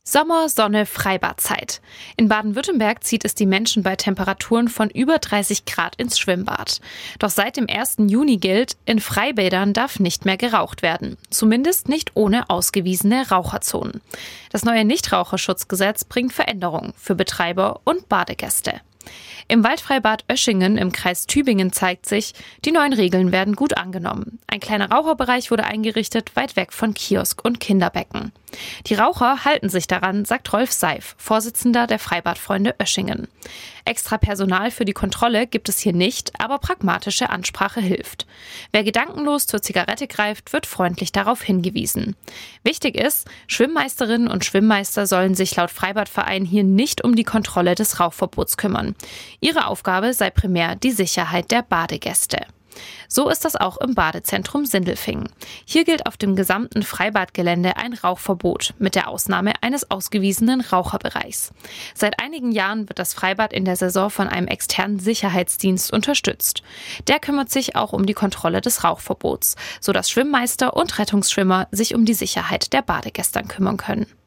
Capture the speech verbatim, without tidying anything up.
Sommer, Sonne, Freibadzeit. In Baden-Württemberg zieht es die Menschen bei Temperaturen von über dreißig Grad ins Schwimmbad. Doch seit dem ersten Juni gilt, in Freibädern darf nicht mehr geraucht werden. Zumindest nicht ohne ausgewiesene Raucherzonen. Das neue Nichtraucherschutzgesetz bringt Veränderungen für Betreiber und Badegäste. Im Waldfreibad Oeschingen im Kreis Tübingen zeigt sich, die neuen Regeln werden gut angenommen. Ein kleiner Raucherbereich wurde eingerichtet, weit weg von Kiosk und Kinderbecken. Die Raucher halten sich daran, sagt Rolf Seif, Vorsitzender der Freibadfreunde Oeschingen. Extra Personal für die Kontrolle gibt es hier nicht, aber pragmatische Ansprache hilft. Wer gedankenlos zur Zigarette greift, wird freundlich darauf hingewiesen. Wichtig ist, Schwimmmeisterinnen und Schwimmmeister sollen sich laut Freibadverein hier nicht um die Kontrolle des Rauchverbots kümmern. Ihre Aufgabe sei primär die Sicherheit der Badegäste. So ist das auch im Badezentrum Sindelfingen. Hier gilt auf dem gesamten Freibadgelände ein Rauchverbot, mit der Ausnahme eines ausgewiesenen Raucherbereichs. Seit einigen Jahren wird das Freibad in der Saison von einem externen Sicherheitsdienst unterstützt. Der kümmert sich auch um die Kontrolle des Rauchverbots, sodass Schwimmmeister und Rettungsschwimmer sich um die Sicherheit der Badegäste kümmern können.